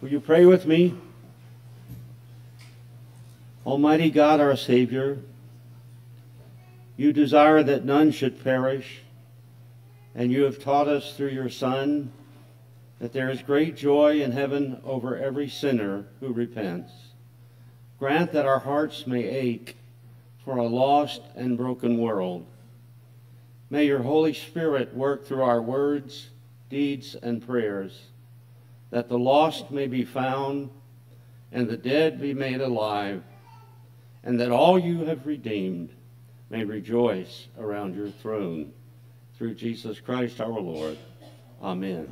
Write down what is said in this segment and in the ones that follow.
Will you pray with me? Almighty God, our Savior, you desire that none should perish, and you have taught us through your Son that there is great joy in heaven over every sinner who repents. Grant that our hearts may ache for a lost and broken world. May your Holy Spirit work through our words, deeds, and prayers, that the lost may be found and the dead be made alive, and that all you have redeemed may rejoice around your throne. Through Jesus Christ our Lord. Amen.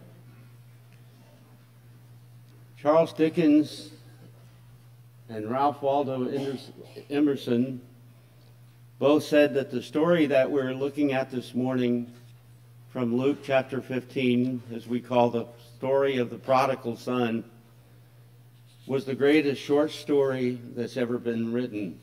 Charles Dickens and Ralph Waldo Emerson both said that the story that we're looking at this morning from Luke chapter 15, as we call the story of the prodigal son, was the greatest short story that's ever been written.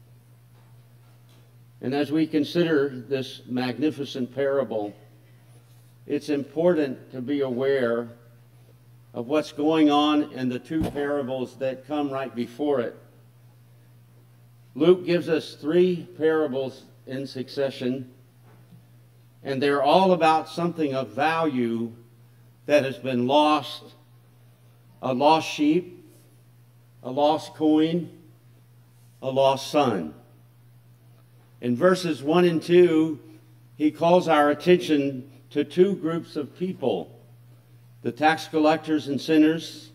And as we consider this magnificent parable, it's important to be aware of what's going on in the two parables that come right before it. Luke gives us three parables in succession, and they're all about something of value that has been lost: a lost sheep, a lost coin, a lost son. In verses 1 and 2, he calls our attention to two groups of people: the tax collectors and sinners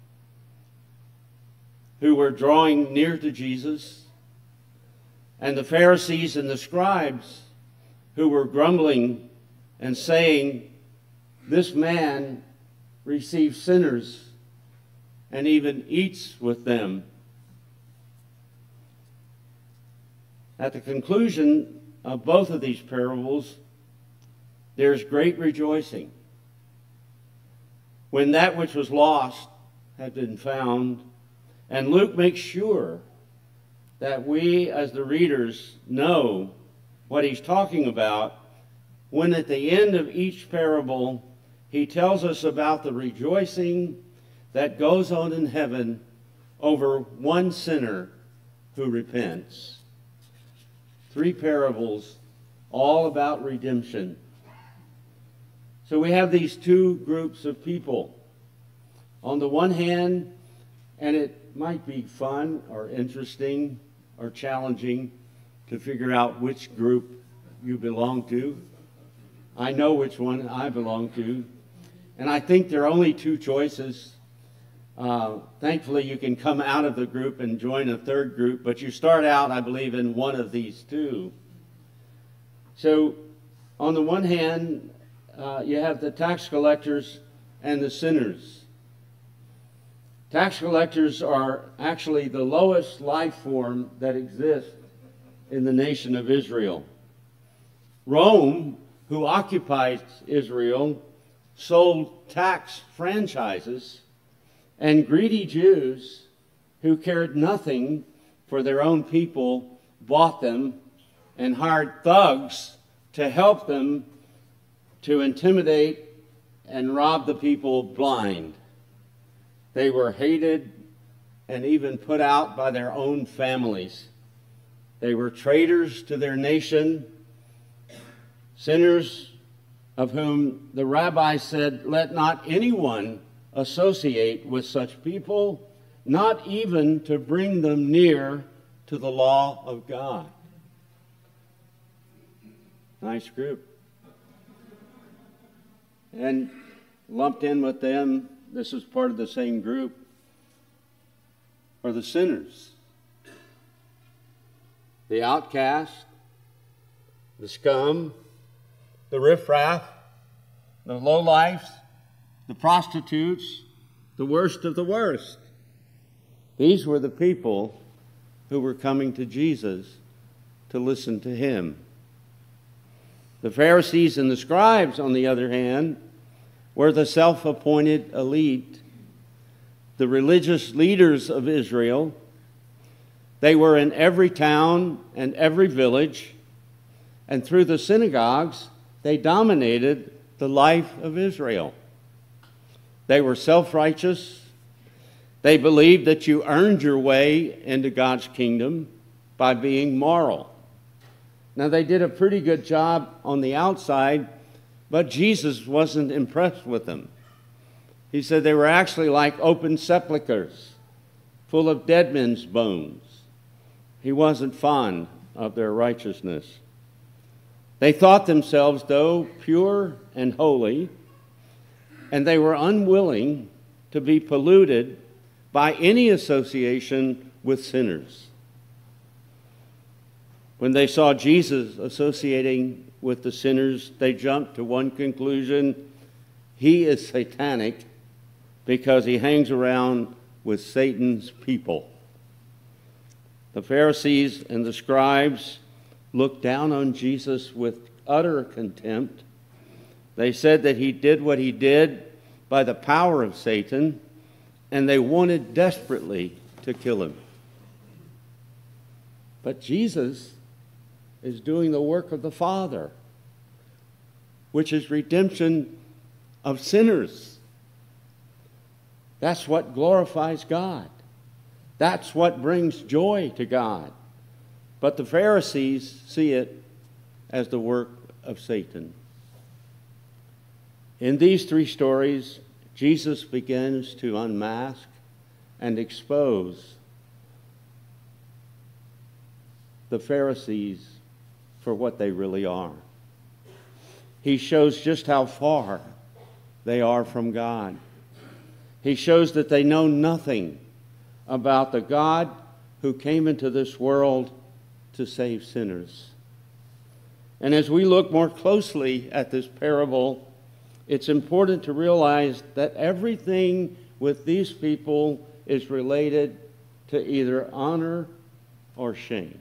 who were drawing near to Jesus, and the Pharisees and the scribes who were grumbling and saying, "This man receives sinners and even eats with them." At the conclusion of both of these parables, there's great rejoicing. When that which was lost had been found, and Luke makes sure that we as the readers know what he's talking about when at the end of each parable he tells us about the rejoicing that goes on in heaven over one sinner who repents. Three parables, all about redemption. So we have these two groups of people. On the one hand, and it might be fun or interesting or challenging to figure out which group you belong to. I know which one I belong to, and I think there are only two choices. Thankfully, you can come out of the group and join a third group, but you start out, I believe, in one of these two. So, on the one hand, you have the tax collectors and the sinners. Tax collectors are actually the lowest life form that exists in the nation of Israel. Rome, who occupies Israel, sold tax franchises, and greedy Jews who cared nothing for their own people bought them and hired thugs to help them to intimidate and rob the people blind. They were hated and even put out by their own families. They were traitors to their nation, sinners of whom the rabbi said, "Let not anyone associate with such people, not even to bring them near to the law of God." Nice group. And lumped in with them, this is part of the same group, are the sinners. The outcast, the scum, the riffraff, the lowlifes, the prostitutes, the worst of the worst. These were the people who were coming to Jesus to listen to him. The Pharisees and the scribes, on the other hand, were the self-appointed elite, the religious leaders of Israel. They were in every town and every village, and through the synagogues, they dominated the life of Israel. They were self-righteous, They believed that you earned your way into God's kingdom by being moral. Now, they did a pretty good job on the outside, but Jesus wasn't impressed with them. He said they were actually like open sepulchres, full of dead men's bones. He wasn't fond of their righteousness. They thought themselves, though, pure and holy, and they were unwilling to be polluted by any association with sinners. When they saw Jesus associating with the sinners, they jumped to one conclusion: he is satanic because he hangs around with Satan's people. The Pharisees and the scribes looked down on Jesus with utter contempt. They said that he did what he did by the power of Satan, and they wanted desperately to kill him. But Jesus is doing the work of the Father, which is redemption of sinners. That's what glorifies God. That's what brings joy to God. But the Pharisees see it as the work of Satan. In these three stories, Jesus begins to unmask and expose the Pharisees for what they really are. He shows just how far they are from God. He shows that they know nothing about the God who came into this world to save sinners. And as we look more closely at this parable, it's important to realize that everything with these people is related to either honor or shame.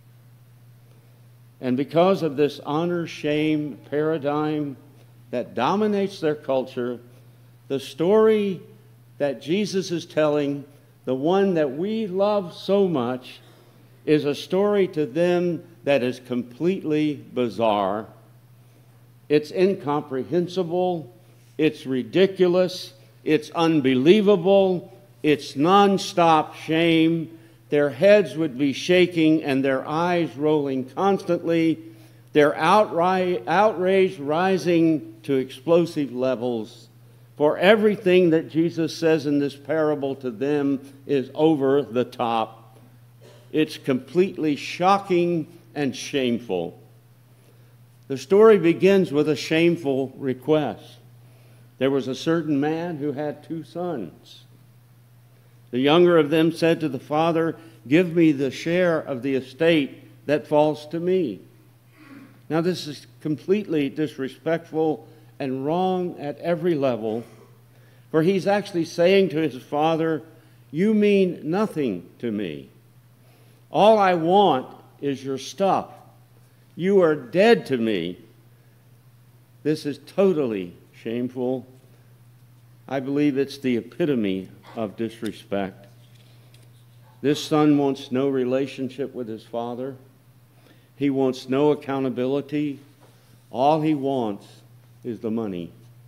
And because of this honor-shame paradigm that dominates their culture, the story that Jesus is telling, the one that we love so much, is a story to them that is completely bizarre. It's incomprehensible, it's ridiculous, it's unbelievable, it's nonstop shame. Their heads would be shaking and their eyes rolling constantly, their outrage rising to explosive levels. For everything that Jesus says in this parable to them is over the top. It's completely shocking and shameful. The story begins with a shameful request. There was a certain man who had 2 sons. The younger of them said to the father, "Give me the share of the estate that falls to me." Now, this is completely disrespectful and wrong at every level, for he's actually saying to his father, "You mean nothing to me. All I want is your stuff. You are dead to me." This is totally shameful. I believe it's the epitome of disrespect. This son wants no relationship with his father. He wants no accountability. All he wants is the money.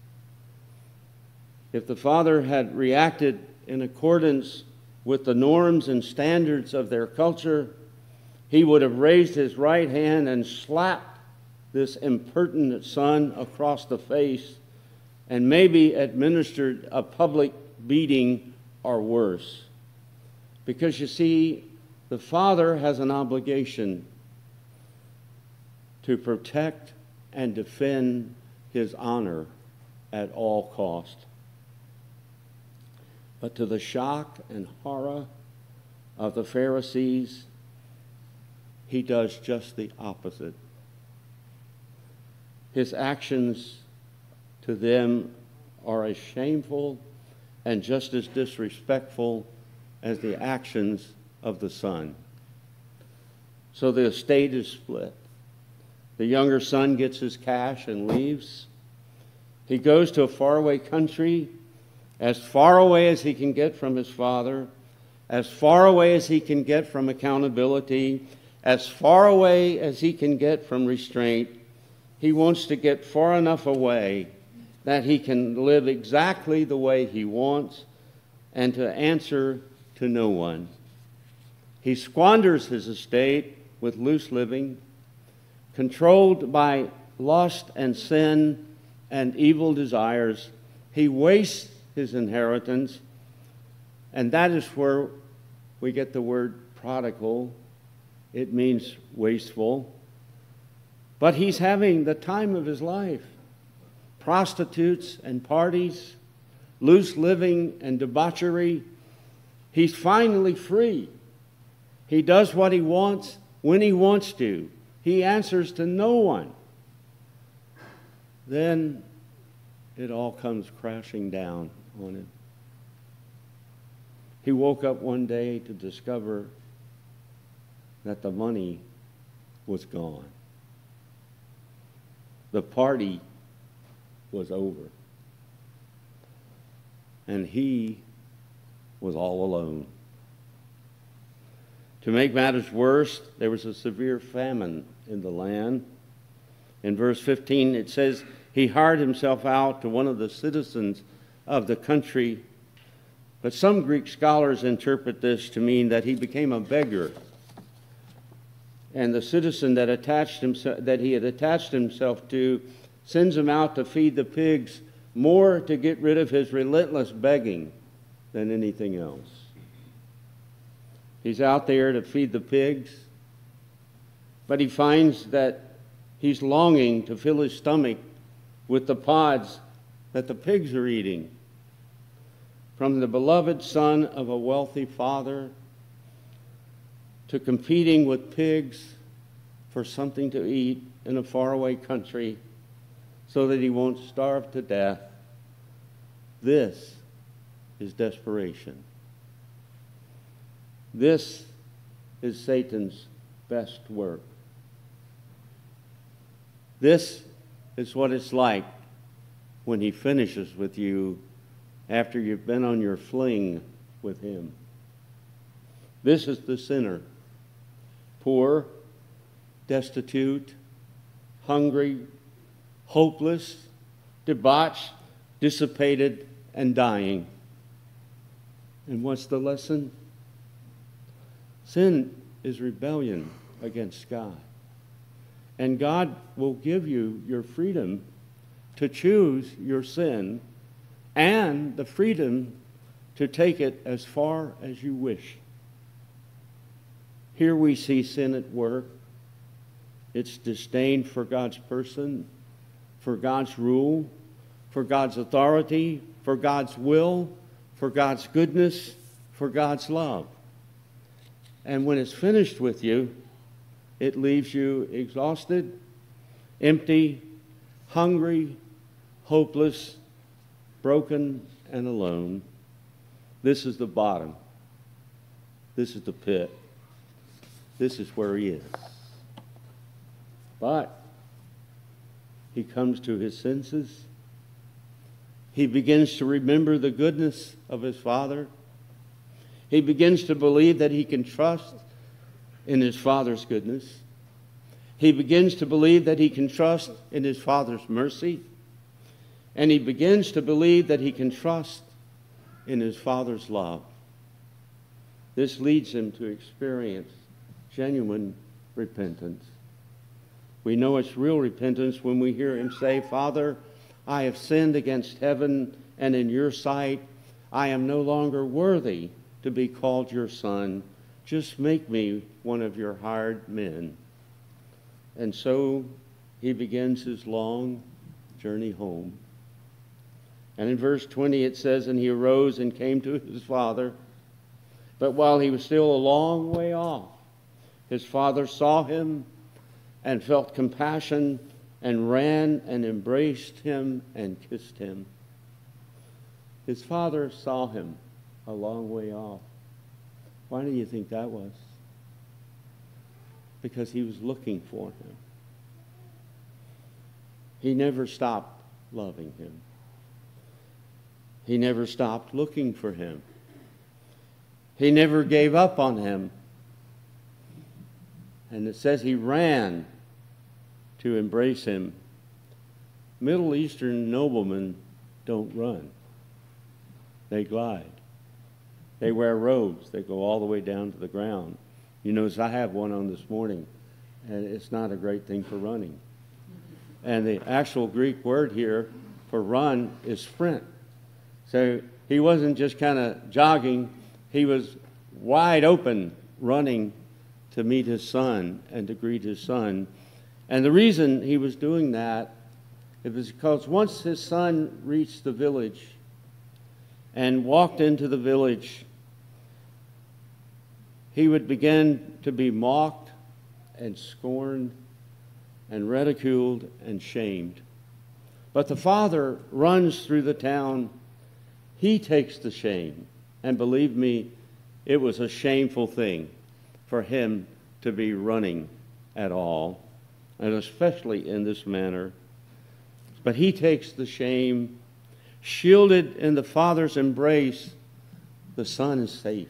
If the father had reacted in accordance with the norms and standards of their culture, he would have raised his right hand and slapped this impertinent son across the face and maybe administered a public beating or worse. Because you see, the father has an obligation to protect and defend his honor at all cost. But to the shock and horror of the Pharisees, he does just the opposite. His actions to them are as shameful and just as disrespectful as the actions of the son. So the estate is split. The younger son gets his cash and leaves. He goes to a faraway country, as far away as he can get from his father, as far away as he can get from accountability, as far away as he can get from restraint. He wants to get far enough away that he can live exactly the way he wants and to answer to no one. He squanders his estate with loose living, controlled by lust and sin and evil desires. He wastes his inheritance, and that is where we get the word prodigal. It means wasteful. But he's having the time of his life. Prostitutes and parties, loose living and debauchery. He's finally free. He does what he wants when he wants to. He answers to no one. Then it all comes crashing down on him. He woke up one day to discover that the money was gone. The party was over. And he was all alone. To make matters worse, there was a severe famine in the land. In verse 15, it says, he hired himself out to one of the citizens of the country. But some Greek scholars interpret this to mean that he became a beggar. And the citizen that he had attached himself to sends him out to feed the pigs, more to get rid of his relentless begging than anything else. He's out there to feed the pigs, but he finds that he's longing to fill his stomach with the pods that the pigs are eating. From the beloved son of a wealthy father to competing with pigs for something to eat in a faraway country so that he won't starve to death. This is desperation. This is Satan's best work. This is what it's like when he finishes with you after you've been on your fling with him. This is the sinner, poor, destitute, hungry, hopeless, debauched, dissipated, and dying. And what's the lesson? Sin is rebellion against God. And God will give you your freedom to choose your sin and the freedom to take it as far as you wish. Here we see sin at work. It's disdain for God's person, for God's rule, for God's authority, for God's will, for God's goodness, for God's love. And when it's finished with you, it leaves you exhausted, empty, hungry, hopeless, broken, and alone. This is the bottom. This is the pit. This is where he is. But he comes to his senses. He begins to remember the goodness of his Father. He begins to believe that he can trust in his Father's goodness. He begins to believe that he can trust in his Father's mercy. And he begins to believe that he can trust in his Father's love. This leads him to experience genuine repentance. We know it's real repentance when we hear him say, Father, I have sinned against heaven and in your sight. I am no longer worthy to be called your son. Just make me one of your hired men. And so he begins his long journey home. And in verse 20 it says, and he arose and came to his father. But while he was still a long way off, his father saw him and felt compassion and ran and embraced him and kissed him. His father saw him a long way off. Why do you think that was? Because he was looking for him. He never stopped loving him. He never stopped looking for him. He never gave up on him. And it says he ran to embrace him. Middle Eastern noblemen don't run. They glide. They wear robes. They go all the way down to the ground. You notice I have one on this morning, and it's not a great thing for running. And the actual Greek word here for run is sprint. So he wasn't just kind of jogging. He was wide open running to meet his son and to greet his son. And the reason he was doing that, it was because once his son reached the village and walked into the village, he would begin to be mocked and scorned and ridiculed and shamed. But the father runs through the town. He takes the shame. And believe me, it was a shameful thing for him to be running at all, and especially in this manner. But he takes the shame. Shielded in the father's embrace, the son is safe.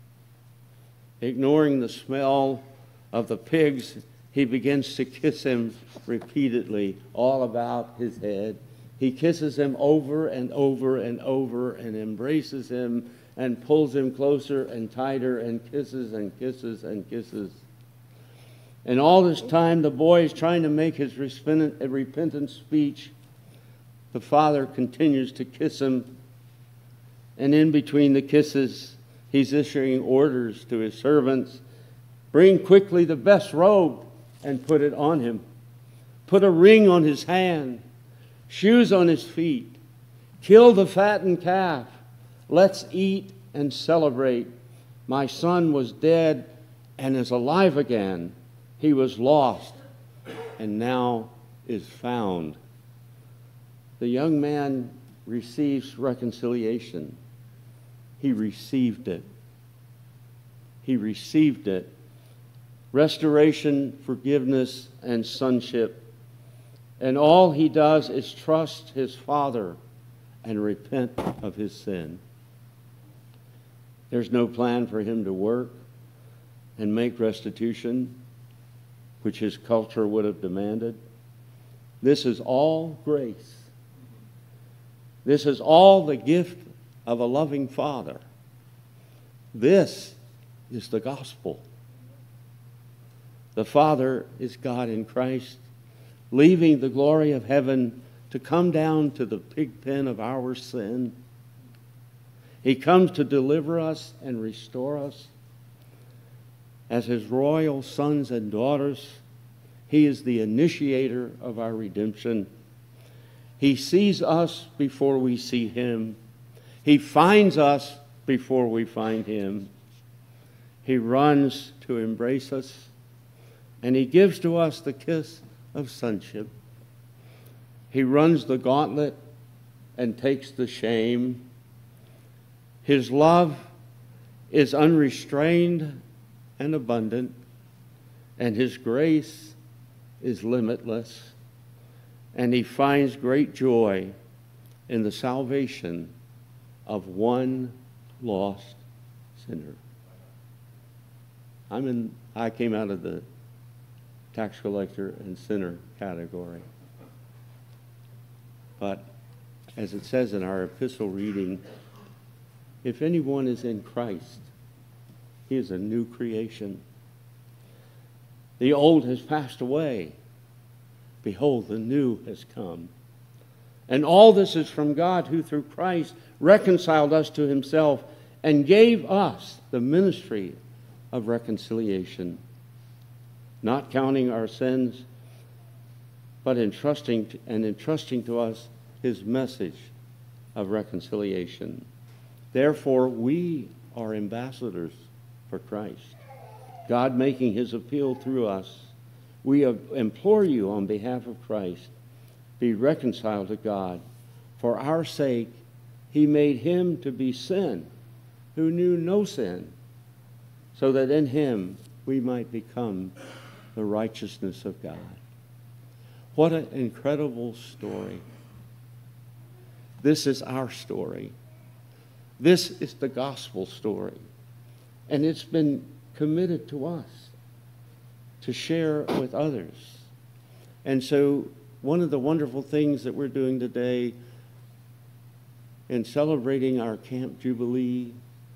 Ignoring the smell of the pigs, he begins to kiss him repeatedly all about his head. He kisses him over and over and over and embraces him and pulls him closer and tighter and kisses and kisses and kisses. And all this time, the boy is trying to make his repentant speech. The father continues to kiss him. And in between the kisses, he's issuing orders to his servants. Bring quickly the best robe and put it on him. Put a ring on his hand, shoes on his feet. Kill the fattened calf. Let's eat and celebrate. My son was dead and is alive again. He was lost and now is found. The young man receives reconciliation. He received it. He received it. Restoration, forgiveness, and sonship. And all he does is trust his father and repent of his sin. There's no plan for him to work and make restitution, which his culture would have demanded. This is all grace. This is all the gift of a loving Father. This is the gospel. The Father is God in Christ, leaving the glory of heaven to come down to the pig pen of our sin. He comes to deliver us and restore us. As his royal sons and daughters, he is the initiator of our redemption. He sees us before we see him. He finds us before we find him. He runs to embrace us, and he gives to us the kiss of sonship. He runs the gauntlet and takes the shame. His love is unrestrained and abundant, and his grace is limitless. And he finds great joy in the salvation of one lost sinner. I came out of the tax collector and sinner category. But as it says in our epistle reading, if anyone is in Christ, he is a new creation. The old has passed away. Behold, the new has come. And all this is from God, who through Christ reconciled us to himself and gave us the ministry of reconciliation, not counting our sins, but entrusting to us his message of reconciliation. Therefore, we are ambassadors for Christ, God making his appeal through us. We implore you on behalf of Christ, be reconciled to God. For our sake, he made him to be sin, who knew no sin, so that in him we might become the righteousness of God. What an incredible story. This is our story. This is the gospel story. And it's been committed to us to share with others. And so one of the wonderful things that we're doing today in celebrating our Camp Jubilee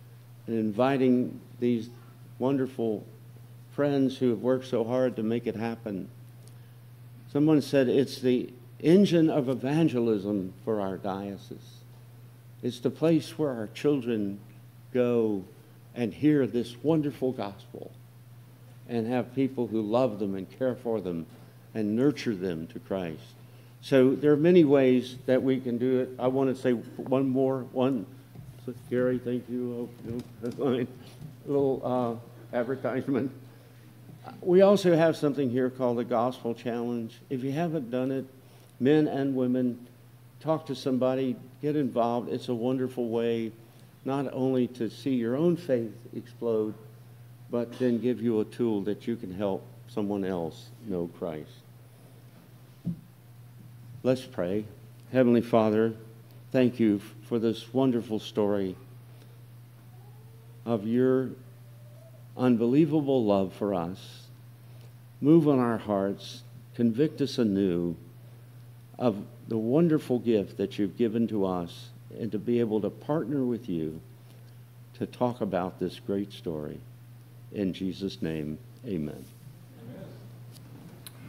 and inviting these wonderful friends who have worked so hard to make it happen. Someone said it's the engine of evangelism for our diocese. It's the place where our children go and hear this wonderful gospel and have people who love them and care for them and nurture them to Christ. So there are many ways that we can do it. I want to say one. Gary, thank you. A little advertisement. We also have something here called the Gospel Challenge. If you haven't done it, men and women, talk to somebody, get involved. It's a wonderful way not only to see your own faith explode, but then give you a tool that you can help someone else know Christ. Let's pray. Heavenly Father, thank you for this wonderful story of your unbelievable love for us. Move on our hearts, convict us anew of the wonderful gift that you've given to us, and to be able to partner with you to talk about this great story. In Jesus' name, amen.